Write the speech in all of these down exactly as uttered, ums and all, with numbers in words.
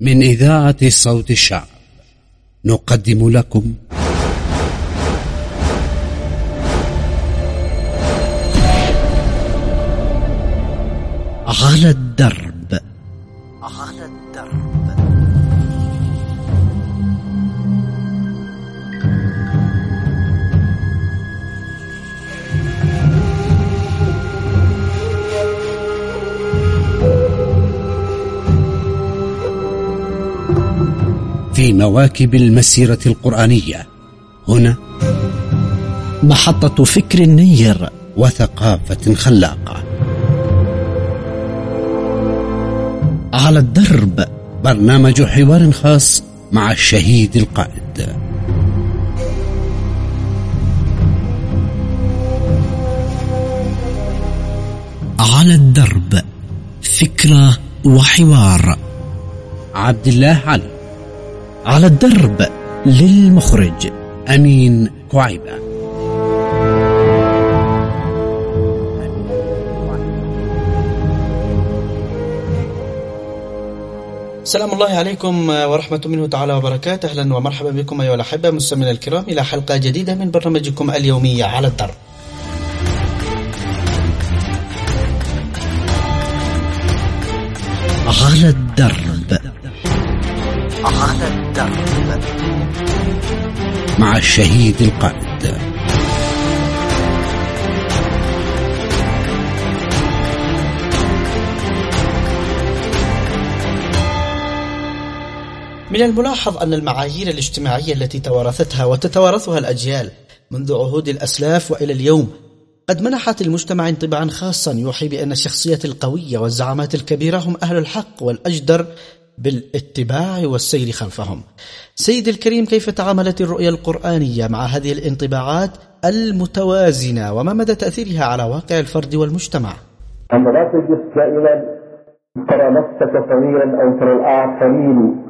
من إذاعة صوت الشعب نقدم لكم على الدرب. على الدرب. في مواكب المسيرة القرآنية هنا محطة فكر نير وثقافة خلاقة. على الدرب، برنامج حوار خاص مع الشهيد القائد. على الدرب، فكرة وحوار. عبد الله علي. على الدرب، للمخرج أمين كعيبة. السلام الله عليكم ورحمة منه تعالى وبركاته. أهلا ومرحبا بكم أيها الأحبة مستمعينا الكرام إلى حلقة جديدة من برنامجكم اليومي على الدرب. على الدرب. على الدرب مع الشهيد القائد. من الملاحظ أن المعايير الاجتماعية التي توارثتها وتتوارثها الأجيال منذ عهود الأسلاف وإلى اليوم قد منحت المجتمع انطباعا خاصا يوحي بأن الشخصيات القوية والزعامات الكبيرة هم أهل الحق والأجدر بالاتباع والسير خلفهم. سيد الكريم، كيف تعاملت الرؤية القرآنية مع هذه الانطباعات المتوازنة وما مدى تأثيرها على واقع الفرد والمجتمع؟ أما لا تجلس دائما ترى نفسك صغيرا أو ترى الآخرين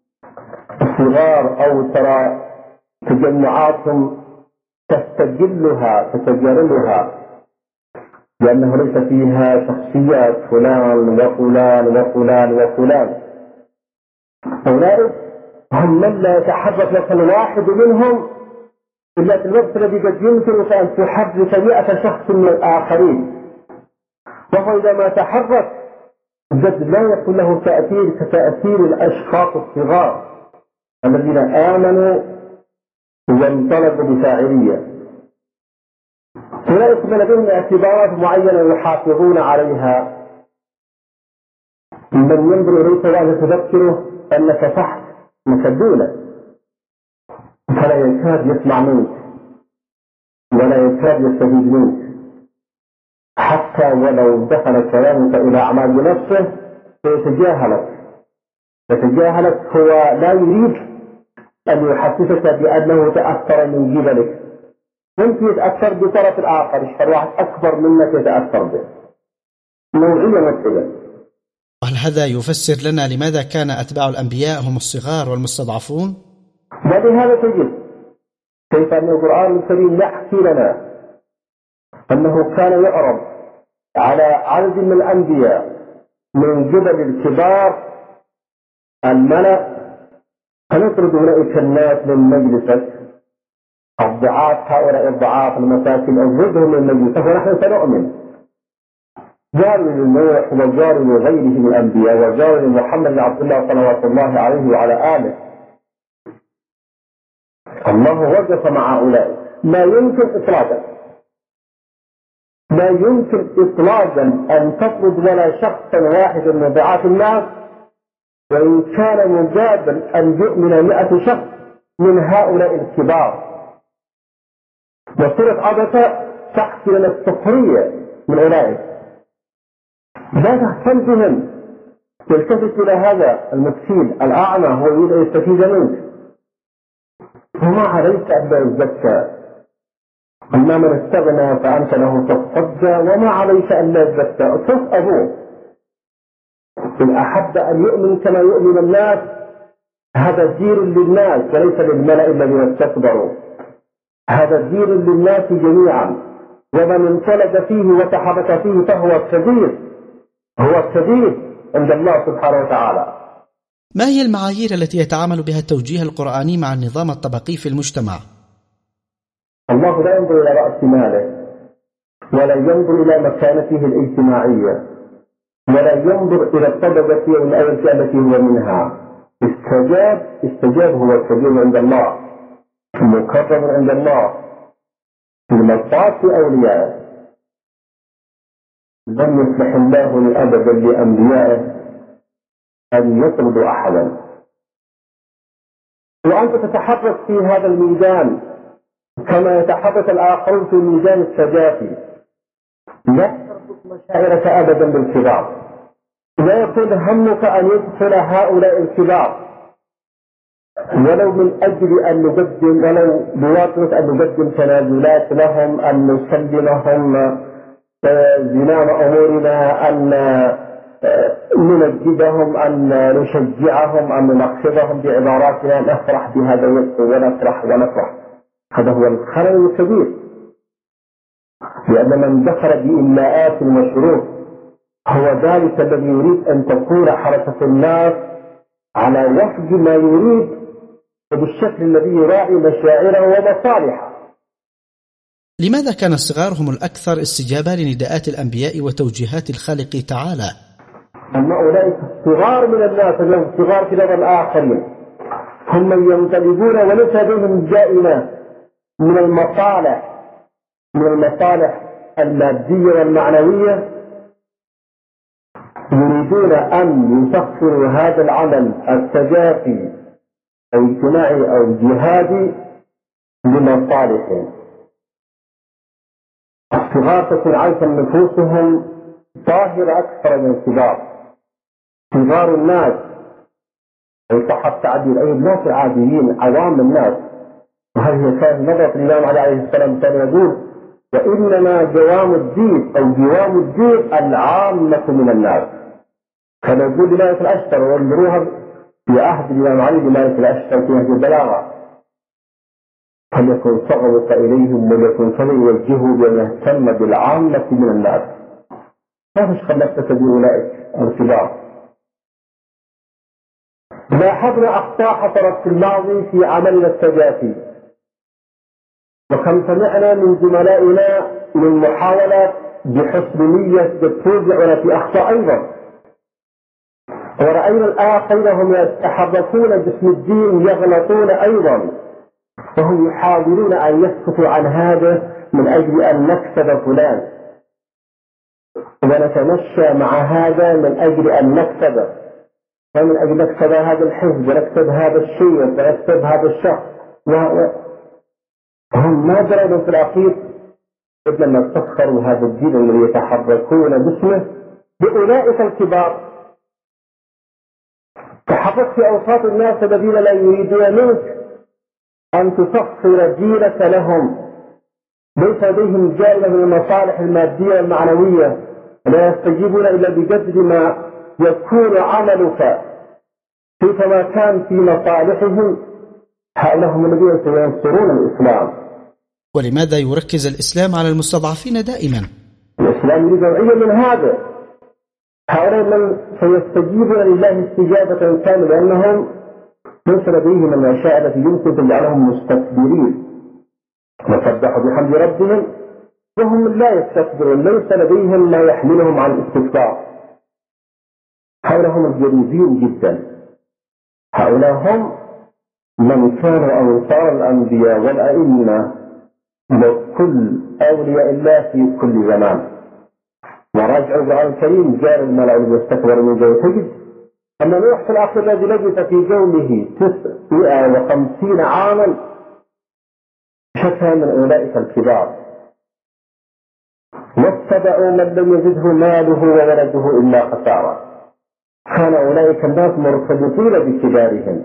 صغار أو ترى تجمعاتهم تستجلها تتجرلها لأنه ليس فيها شخصيات فلان وفلان وفلان وفلان. أولئك هم من لا يتحرك لك الواحد منهم إلا في الوقت الذي قد يمكنك أن تحرك مئة شخص من الآخرين، وهو إذا ما تحرك قد لا يكون له تأثير كتأثير الأشخاص الصغار الذين آمنوا وانطلقوا بفاعلية. أولئك من لديهم اعتبارات معينة يحافظون عليها. من ينظر إليك وأن تذكره أنك صح مكدونة فلا يكاد يسمع منك ولا يكاد يستفيد منك، حتى ولو دخل كلامك إلى أعمال نفسه فيتجاهلك يتجاهلك هو لا يريد أن يحسسك بأنه تأثر من قبلك. ممكن يتأثر بطرف الآخر، يشتر واحد أكبر منك يتأثر به. نوعية مسئلة. هل هذا يفسر لنا لماذا كان أتباع الأنبياء هم الصغار والمستضعفون؟ ولهذا تجد كيف أن القرآن الكريم يحكي لنا أنه كان يعرض على عدد من الأنبياء من قبل الكبار الملأ أن يطرد أولئك الناس من مجلسك، الضعاف هؤلاء الضعاف المساكين أخرجهم من مجلسك ونحن سنؤمن. جاروا لنوح وجاروا لغيره من الأنبياء وجاروا لمحمد بن عبد الله صلوات الله عليه وعلى آله. الله وقف مع هؤلاء لا يمكن إطلاقا لا يمكن إطلاقا أن تطرد ولا شخصا واحدا من ضعاف الناس، وإن كان مجابا أن يؤمن مئة شخص من هؤلاء الكبار. وسورة عبسة تحكي لنا السخرية من أولئك. لا تهتم بهم، تلتفت إلى هذا المسكين الأعمى هو يريد أن يستفيد منك. وما عليك أن يزكى، أما من استغنى فأنت له تصدى وما عليك أن لا يزكى. شوف أبوه إن أحب أن يؤمن كما يؤمن الناس هذا دين للناس وليس للملأ الذين استكبروا. هذا دين للناس جميعا، ومن انطلق فيه وتحرك فيه فهو كبير، هو كبير عند الله سبحانه وتعالى. ما هي المعايير التي يتعامل بها التوجيه القرآني مع النظام الطبقي في المجتمع؟ الله لا ينظر إلى رأس ماله، ولا ينظر إلى مكانته الاجتماعية، ولا ينظر إلى الطبقة أو الفئة التي هو منها. استجاب استجاب هو الكبير عند الله، مكرم عند الله، في مرضات أوليائه. لم يسمح الله أبدا لأنبيائه أن يطردوا أحدا. وأنت تتحرك في هذا الميدان كما يتحرك الآخرون في ميدان التجافي. لا تربط مشاعرك أبدا بالكبار، لا يكون همك أن يدخل هؤلاء الكبار ولو من أجل أن نقدم ولو بواسطة أن نقدم تنازلات لهم، أن نسلمهم زمام أمورنا، أن نمجدهم، أن نشجعهم، أن ننخفضهم بعباراتنا، نفرح بهذا يدخل ونفرح ونفرح. هذا هو الخلل الكبير، لأن من دخل بإملاءات وشروط هو ذلك الذي يريد أن تكون حركة الناس على وفق ما يريد وبالشكل الذي يراعي مشاعره ومصالحه. لماذا كان الصغار هم الأكثر استجابة لنداءات الأنبياء وتوجيهات الخالق تعالى؟ أما أولئك الصغار من الناس اليوم صغار في نظر الآخرين هم من ينقلبون وليس بهم جائمة من المصالح من المصالح المادية والمعنوية، يريدون أن يسخروا هذا العمل التجافي أو اجتماعي أو الجهادي لمصالحهم. الصغار تكون عايشة نفوسهم طاهرة أكثر من الكبار. صغار الناس وصح التعديل أي الناس العاديين عوام الناس، وهذه كانت نظرة الإمام علي عليه السلام كان يقول: وإنما جوام الدين أو جوام الدين العامة من الناس. كان يقول لمالك الأشتر وانظروها في عهد الإمام علي لمالك الأشتر في هذه البلاغة: فليكن صغرك إليهم وليكن كما يوجهوا بأن يهتم بالعامة من الناس. ما فيش خلفتك بأولئك الكبار. لاحظنا أخطاء حصلت في الماضي في عملنا التجافي، وكم سمعنا من زملائنا من محاولة بحسن نية توزعنا في أخطاء أيضا، ورأينا الآخرين هم يتحركون باسم الدين يغلطون أيضا، وهم يحاولون أن يسكتوا عن هذا من أجل أن نكسب فلان، ونتمشى مع هذا من أجل أن نكسب، ومن أجل نكسب هذا الحزب ونكسب هذا الشيء ونكسب هذا الشخص. هم ما دروا في الأخير إلا أن تسخروا هذا الدين الذي يتحركون باسمه بأولئك الكبار. تحرك في أوساط الناس الذين لا يريدون منك أن تسخر دينك لهم، ليس لديهم جائزة من المصالح المادية والمعنوية، لا يستجيبون إلا بقدر ما يكون عملك كيفما كان في مصالحهم. هؤلاء هم الذين سينصرون الإسلام. ولماذا يركز الإسلام على المستضعفين دائما؟ الإسلام يريد نوعية من هذا. هؤلاء من سيستجيبون لله استجابة كاملة، لأنهم ليس لديهم المشاعر التي يمكن تجعلهم مستكبرين وسبحوا بحمد ربهم وهم لا يستكبرون، ليس لديهم ما يحملهم عن الاستكبار. هؤلاء هم الجليدين جدا. هؤلاء هم من كانوا أنصار الأنبياء والأئمة وكل أولياء الله في كل زمان. وراجعوا القرآن الكريم: جاء الملأ المستكبر من جوه تجد أن نوح في الآخر الذي لبث في جوله تسعمائة وخمسين عاما شكى من أولئك الكبار، واتبعوا من لم يزده ماله وولده إلا خسارة. كان أولئك الناس مرتبطين بكبارهم.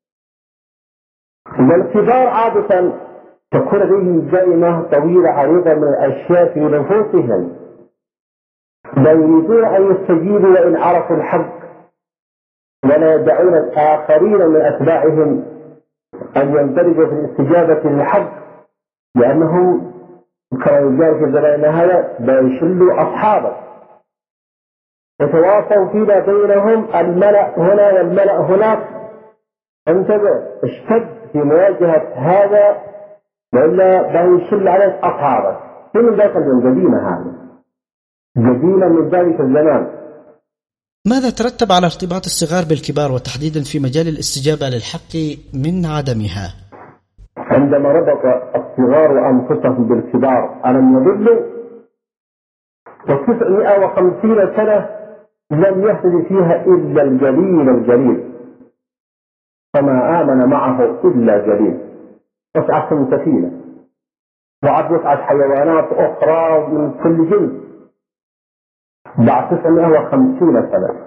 والكبار عادة تكون لديهم جائمة طويلة عريضة من الأشياء في نفوسهم، لا يريدون أن يستجيبوا وإن عرفوا الحق، ولا يدعون الآخرين من أتباعهم أن يندرجوا في الاستجابة للحق، لأنهم كما يقال في زماننا هذا لا يشلوا أصحابه. يتواصوا فيما بينهم الملأ هنا والملأ هناك. انتبه، اشتد في مواجهة هذا وإلا بيشل عليك أصحابك. في من ذلك القديمة هذه قديمة من ذلك الزمان. ماذا ترتب على ارتباط الصغار بالكبار وتحديدا في مجال الاستجابة للحق من عدمها؟ عندما ربط الصغار أنفسهم بالكبار ألم يضلوا؟ وتسعمائة وخمسين سنة لم يهتدي فيها إلا الجليل الجليل، فما آمن معه إلا جليل. وسعتهم سفينة وعد وسعت حيوانات أخرى من كل جنس بعد تسعمائة وخمسين سنة.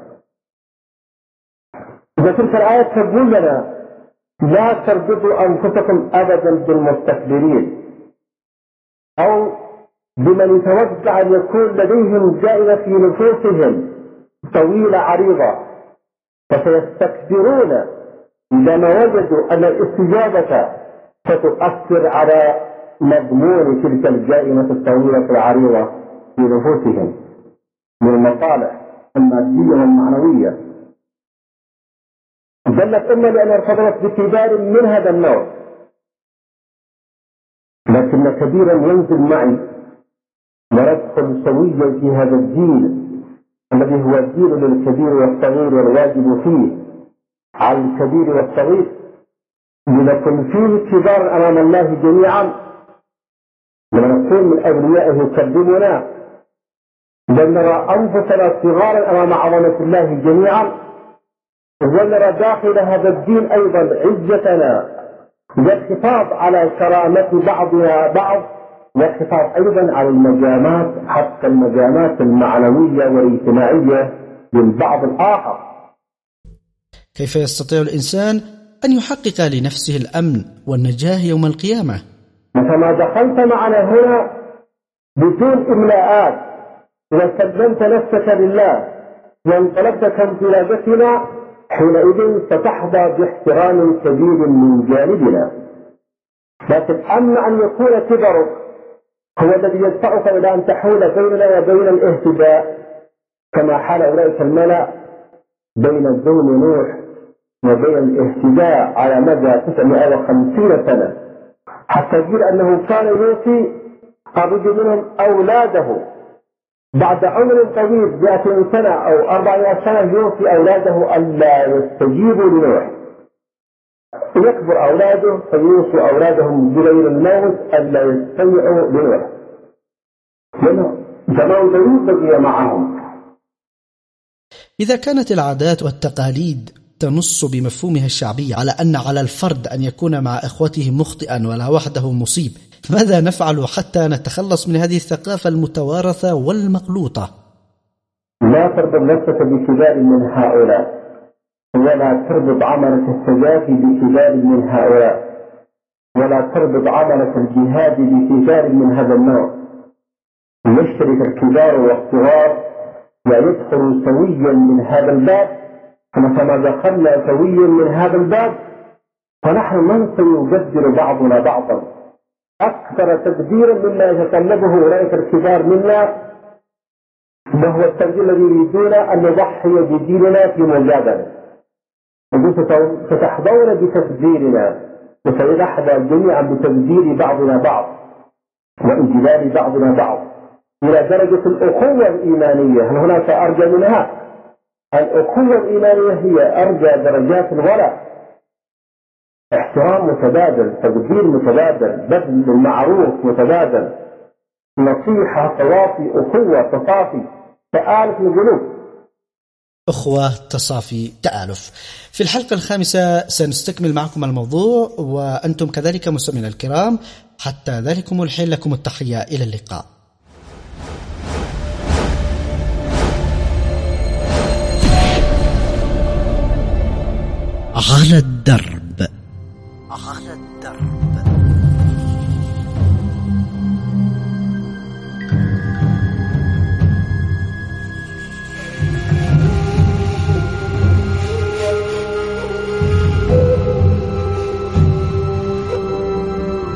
إذا تلك الآية تقول لنا لا تربطوا أنفسكم أبدا بالمستكبرين أو بمن يتوقع أن يكون لديهم جائزة في نفوسهم طويلة عريضة، فسيستكبرون إذا ما وجدوا أن الاستجابة ستؤثر على مضمون تلك الجائزة الطويلة العريضة في نفوسهم من المصالح المادية والمعنوية. ظلت أمة لأن ارتبطت بكبار من هذا النوع، لكن كبيرا ينزل معي ويدخل سويا في هذا الدين الذي هو الدين للكبير والصغير والواجب فيه على الكبير والصغير لنكن فيه كبار أمام الله جميعا، ولنكون من أوليائه يكذبنا، لنرى أنفسنا صغارا أمام عظمة الله جميعا، ونرى داخل هذا الدين أيضا عزتنا والحفاظ على كرامة بعضها بعض، والحفاظ أيضا على المجامات حتى المجامات المعنوية والاجتماعية للبعض الآخر. كيف يستطيع الإنسان أن يحقق لنفسه الأمن والنجاة يوم القيامة؟ متى ما دخلت معنا هنا بدون إملاءات وسلمت نفسك لله وانطلقت كانطلاقتنا، حينئذ ستحظى باحترام كبير من جانبنا. لكن أما أن يكون كبرك هو الذي يدفعك إلى أن تحول بيننا وبين الاهتداء كما حال أولئك الملأ بين الزوم نوح وبين الاهتداء على مدى تسعمائة وخمسين سنة، حتى يقول أنه كان يوصي الرجل منهم أولاده بعد عمر طويل مئتين سنة أو أربعمائة سنة يوصي أولاده ألا يستجيبوا لنوح. يكبر أولاده فيوصي أولادهم بليل الموت ألا يستمعوا لنوح، لأنه زمان ضيوف بقي معهم. إذا كانت العادات والتقاليد تنص بمفهومها الشعبي على أن على الفرد أن يكون مع إخوته مخطئا ولا وحده مصيب، فماذا نفعل حتى نتخلص من هذه الثقافة المتوارثة والمغلوطة؟ لا تربط نفسك بكبار من هؤلاء، ولا تربط عملك التجافي بكبار من هؤلاء، ولا تربط عملك الجهاد بكبار من هذا النوع. يشترك الكبار والصغار ويدخلوا سويا من هذا الباب، فمتى دخلنا سويا من هذا الباب فنحن من سيقدر بعضنا بعضا أكثر تقديرا مما يتطلبه أولئك الكبار منا، وهو التقدير الذي يريدون أن نضحي بديننا في مجادلة. ستحظون بتقديرنا وسيحظى جميعا بتقدير بعضنا بعض وإجلال بعضنا بعض إلى درجة الأخوة الإيمانية. هل هناك أرجى منها؟ الأخوة الإيمانية هي أرجى درجات الولاء، احترام متبادل، تقدير متبادل، بذل المعروف متبادل، نصيحة، تواصي، أخوة، تصافي، تآلف القلوب. أخوة، تصافي، تآلف. في الحلقة الخامسة سنستكمل معكم الموضوع، وأنتم كذلك مستمعينا الكرام. حتى ذلكم الحين لكم التحية، إلى اللقاء. على الدرب. على الدرب.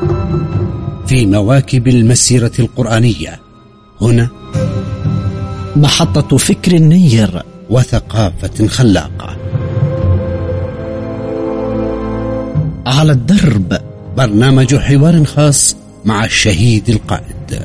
في مواكب المسيرة القرآنية، هنا محطة فكر نير وثقافة خلاقة. على الدرب، برنامج حوار خاص مع الشهيد القائد.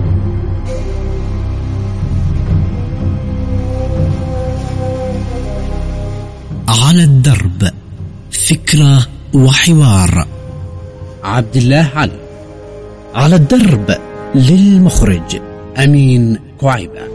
على الدرب، فكرة وحوار. عبد الله علي. على الدرب، للمخرج أمين كعيبة.